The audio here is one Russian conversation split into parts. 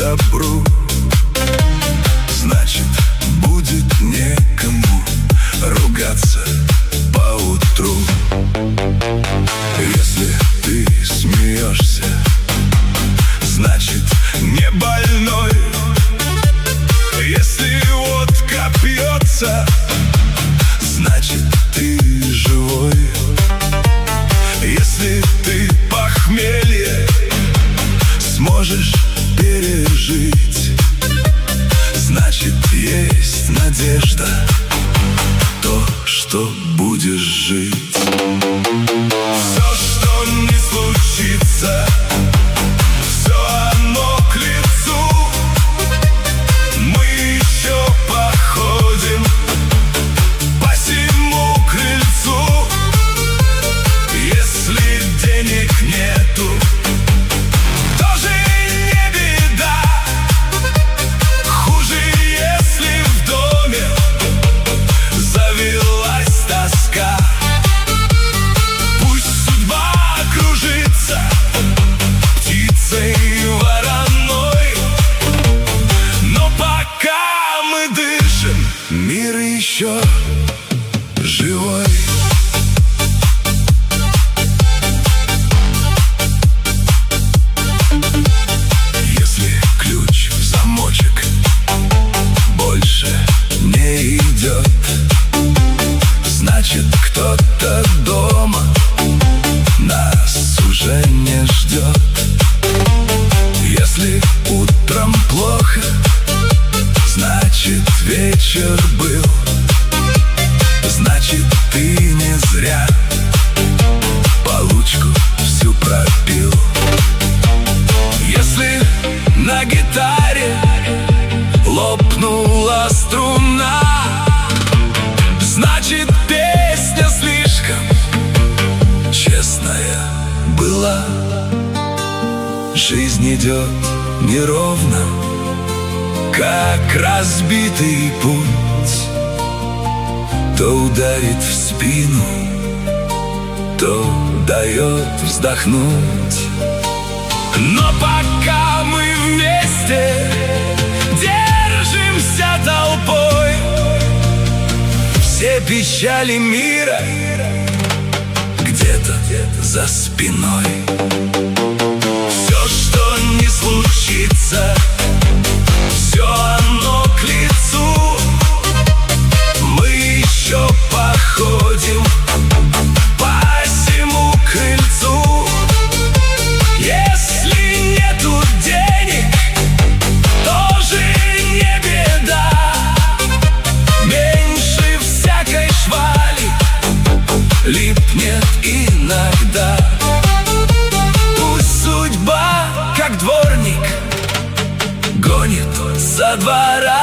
добру, значит, будет некому ругаться поутру. Если ты смеешься, значит, не больной. Если водка пьется, значит, ты живой. Если ты похмелье сможешь пережить, значит, есть надежда, то, что будешь жить. Все, что не случится, все оно к лицу. Мы еще походим по всему крыльцу. Если денег нету, тоже не беда. Хуже, если в доме завелась тоска. Пусть судьба кружится птицей вороной, но пока мы дышим, мир еще живой. Если ключ в замочек больше не идет, значит, кто-то дома нас уже не ждет. Если утром плохо, значит, вечер был. Значит, ты не зря получку всю пропил. Если на гитаре лопнула струна, значит, песня слишком честная была. Жизнь идет неровно, как разбитый путь. То ударит в спину, то дает вздохнуть. Но пока мы вместе держимся толпой, все печали мира где-то за спиной. Все, что не случится, все оно к лицу. Мы еще походим по всему крыльцу. Если нету денег, тоже не беда. Меньше всякой швали липнет иногда. Пусть судьба, как дворник, гонит со двора,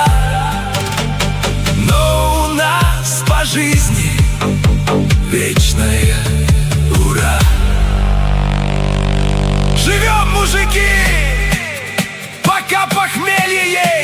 но у нас по жизни вечное ура. Живем, мужики, пока похмелье есть.